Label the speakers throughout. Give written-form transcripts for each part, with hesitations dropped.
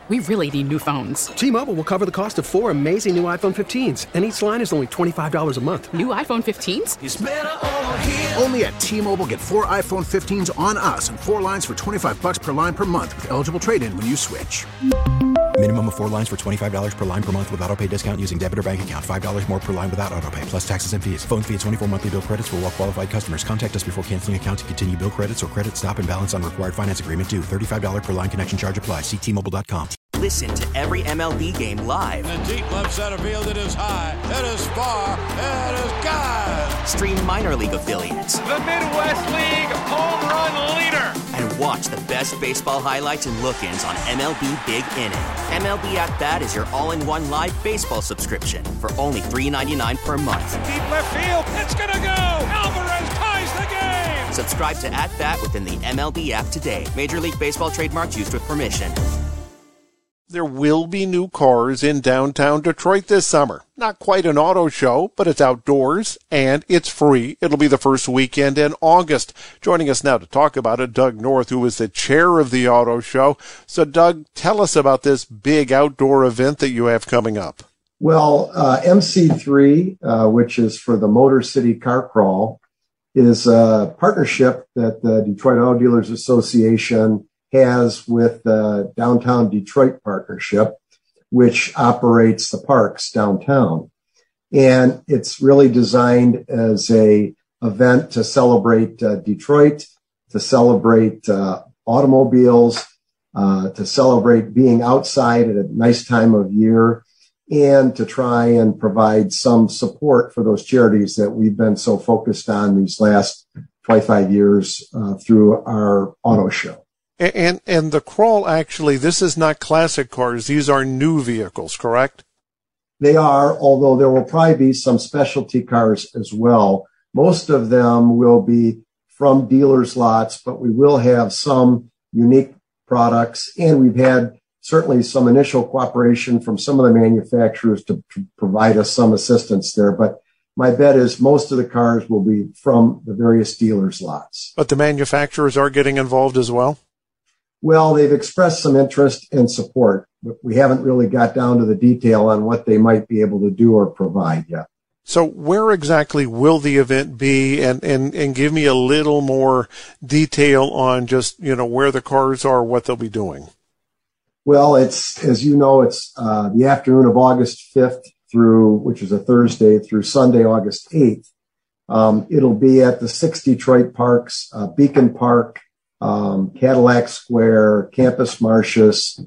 Speaker 1: We really need new phones.
Speaker 2: T-Mobile will cover the cost of 4 amazing new iPhone 15s, and each line is only $25 a month.
Speaker 1: New iPhone 15s?
Speaker 3: It's better over here.
Speaker 4: Only at T-Mobile, get 4 iPhone 15s on us and 4 lines for $25 per line per month with eligible trade-in when you switch.
Speaker 5: Minimum of 4 lines for $25 per line per month with autopay discount using debit or bank account. $5 more per line without autopay, plus taxes and fees. Phone fee at 24 monthly bill credits for well-qualified customers. Contact us before canceling account to continue bill credits or credit stop and balance on required finance agreement due. $35 per line connection charge applies. See T-Mobile.com.
Speaker 6: Listen to every MLB game live.
Speaker 7: In the deep left center field, it is high, it is far, it is gone.
Speaker 6: Stream minor league affiliates.
Speaker 8: The Midwest League home run leader.
Speaker 6: And watch the best baseball highlights and look-ins on MLB Big Inning. MLB At Bat is your all-in-one live baseball subscription for only $3.99 per month.
Speaker 8: Deep left field, it's gonna go. Alvarez ties the game.
Speaker 6: Subscribe to At Bat within the MLB app today. Major League Baseball trademarks used with permission.
Speaker 9: There will be new cars in downtown Detroit this summer. Not quite an auto show, but it's outdoors and it's free. It'll be the first weekend in August. Joining us now to talk about it, Doug North, who is the chair of the auto show. So, Doug, tell us about this big outdoor event that you have coming up.
Speaker 10: Well, MC3, which is for the Motor City Car Crawl, is a partnership that the Detroit Auto Dealers Association has with the Downtown Detroit Partnership, which operates the parks downtown. And it's really designed as a event to celebrate Detroit, to celebrate automobiles, to celebrate being outside at a nice time of year, and to try and provide some support for those charities that we've been so focused on these last 25 years through our auto show.
Speaker 9: And the crawl, actually, this is not classic cars. These are new vehicles, correct?
Speaker 10: They are, although there will probably be some specialty cars as well. Most of them will be from dealers' lots, but we will have some unique products. And we've had certainly some initial cooperation from some of the manufacturers to provide us some assistance there. But my bet is most of the cars will be from the various dealers' lots.
Speaker 9: But the manufacturers are getting involved as well?
Speaker 10: Well, they've expressed some interest and support, but we haven't really got down to the detail on what they might be able to do or provide yet.
Speaker 9: So where exactly will the event be? And give me a little more detail on just, where the cars are, what they'll be doing.
Speaker 10: Well, it's, as you know, it's the afternoon of August 5th which is a Thursday, through Sunday, August 8th. It'll be at the 6 Detroit parks, Beacon Park, Cadillac Square, Campus Martius,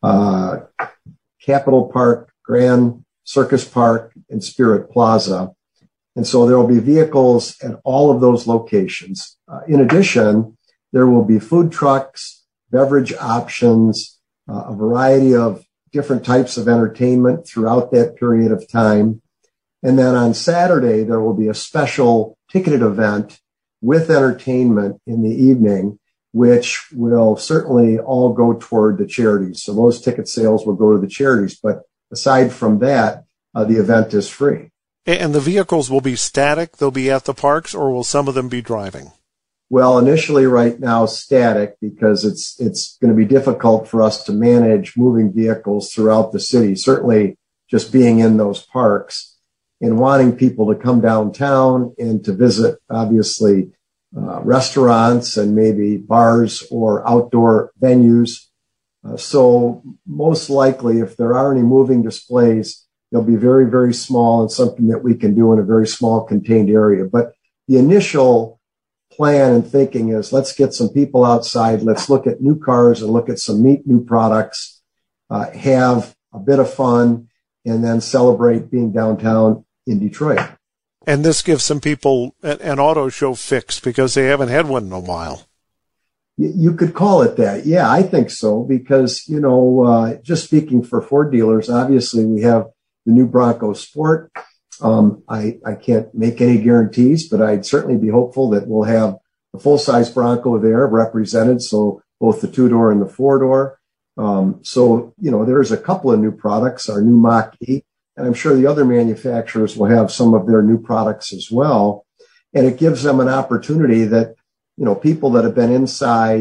Speaker 10: Capitol Park, Grand Circus Park, and Spirit Plaza. And so there will be vehicles at all of those locations. In addition, there will be food trucks, beverage options, a variety of different types of entertainment throughout that period of time. And then on Saturday, there will be a special ticketed event with entertainment in the evening, which will certainly all go toward the charities. So those ticket sales will go to the charities. But aside from that, the event is free.
Speaker 9: And the vehicles will be static? They'll be at the parks, or will some of them be driving?
Speaker 10: Well, initially right now, static, because it's going to be difficult for us to manage moving vehicles throughout the city, certainly just being in those parks and wanting people to come downtown and to visit, obviously, restaurants and maybe bars or outdoor venues. So most likely, if there are any moving displays, they'll be very, very small and something that we can do in a very small contained area. But the initial plan and thinking is, let's get some people outside. Let's look at new cars and look at some neat new products, have a bit of fun, and then celebrate being downtown in Detroit.
Speaker 9: And this gives some people an auto show fix because they haven't had one in a while.
Speaker 10: You could call it that. Yeah, I think so, because, just speaking for Ford dealers, obviously we have the new Bronco Sport. I can't make any guarantees, but I'd certainly be hopeful that we'll have a full-size Bronco there represented, so both the 2-door and the 4-door. So, there's a couple of new products, our new Mach-E, and I'm sure the other manufacturers will have some of their new products as well. And it gives them an opportunity that, people that have been inside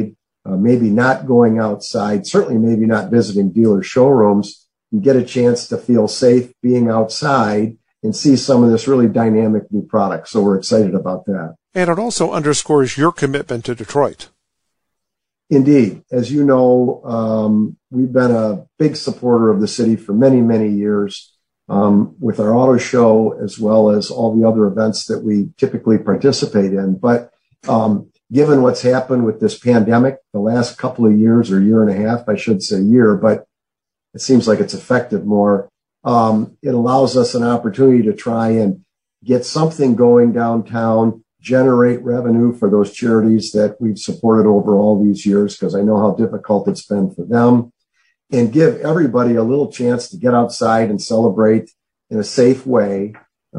Speaker 10: maybe not going outside, certainly maybe not visiting dealer showrooms, and get a chance to feel safe being outside and see some of this really dynamic new product. So we're excited about that.
Speaker 9: And it also underscores your commitment to Detroit.
Speaker 10: Indeed. As you know, we've been a big supporter of the city for many, many years with our auto show, as well as all the other events that we typically participate in. But given what's happened with this pandemic the last couple of years, or year and a half, I should say year, but it seems like it's affected more. It allows us an opportunity to try and get something going downtown, generate revenue for those charities that we've supported over all these years, because I know how difficult it's been for them, and give everybody a little chance to get outside and celebrate in a safe way,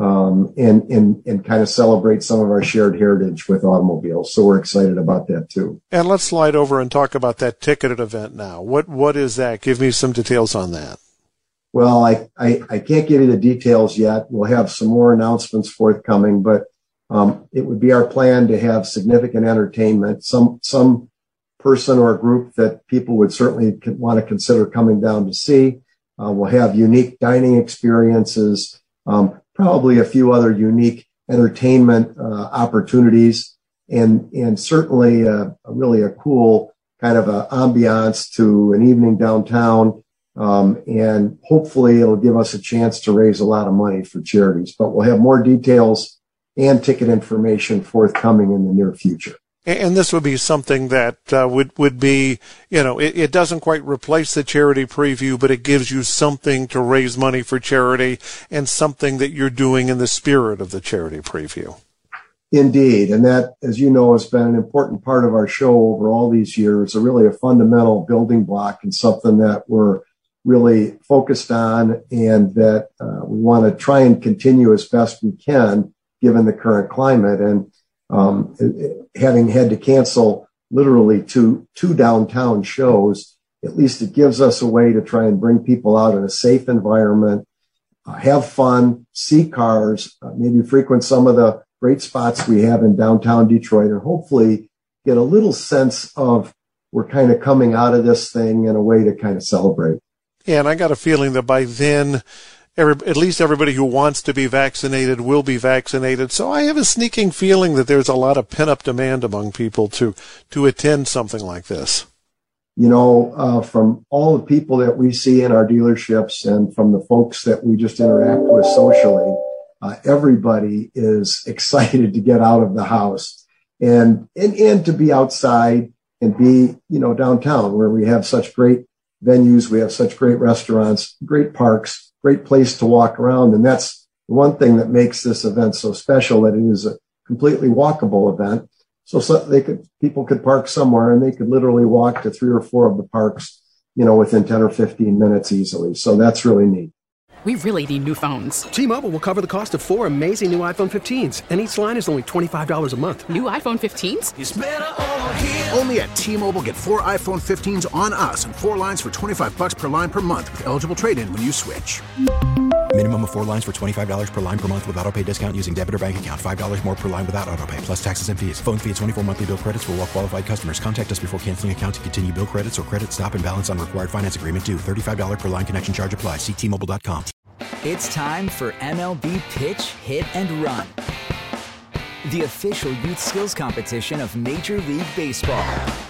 Speaker 10: and kind of celebrate some of our shared heritage with automobiles. So we're excited about that too.
Speaker 9: And let's slide over and talk about that ticketed event now. What is that? Give me some details on that.
Speaker 10: Well, I can't give you the details yet. We'll have some more announcements forthcoming, but it would be our plan to have significant entertainment, some person or group that people would certainly want to consider coming down to see. We'll have unique dining experiences, probably a few other unique entertainment opportunities, and certainly really a cool kind of a ambiance to an evening downtown. And hopefully it'll give us a chance to raise a lot of money for charities. But we'll have more details and ticket information forthcoming in the near future.
Speaker 9: And this would be something that would be, it doesn't quite replace the charity preview, but it gives you something to raise money for charity and something that you're doing in the spirit of the charity preview.
Speaker 10: Indeed. And that, as you know, has been an important part of our show over all these years, really a fundamental building block and something that we're really focused on and that we want to try and continue as best we can given the current climate. And having had to cancel literally two downtown shows, at least it gives us a way to try and bring people out in a safe environment, have fun, see cars, maybe frequent some of the great spots we have in downtown Detroit, and hopefully get a little sense of we're kind of coming out of this thing in a way to kind of celebrate.
Speaker 9: Yeah, and I got a feeling that by then, at least everybody who wants to be vaccinated will be vaccinated. So I have a sneaking feeling that there's a lot of pent-up demand among people to attend something like this.
Speaker 10: From all the people that we see in our dealerships and from the folks that we just interact with socially, everybody is excited to get out of the house and to be outside and be, downtown where we have such great venues, we have such great restaurants, great parks, great place to walk around. And that's the one thing that makes this event so special, that it is a completely walkable event. So people could park somewhere and they could literally walk to 3 or 4 of the parks, within 10 or 15 minutes easily. So that's really neat.
Speaker 1: We really need new phones.
Speaker 2: T-Mobile will cover the cost of 4 amazing new iPhone 15s, and each line is only $25 a month.
Speaker 1: New iPhone 15s?
Speaker 4: It's better over here. Only at T-Mobile, get 4 iPhone 15s on us and 4 lines for $25 per line per month with eligible trade-in when you switch.
Speaker 5: Minimum of 4 lines for $25 per line per month with autopay discount using debit or bank account. $5 more per line without autopay, plus taxes and fees. Phone fee at 24 monthly bill credits for well-qualified customers. Contact us before canceling account to continue bill credits or credit stop and balance on required finance agreement due. $35 per line connection charge applies. See T-Mobile.com.
Speaker 3: It's time for MLB Pitch, Hit, and Run, the official youth skills competition of Major League Baseball.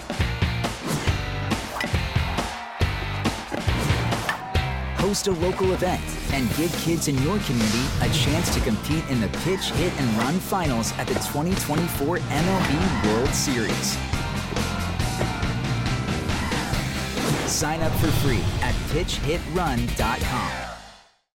Speaker 3: Host a local event and give kids in your community a chance to compete in the Pitch, Hit, and Run finals at the 2024 MLB World Series. Sign up for free at pitchhitrun.com.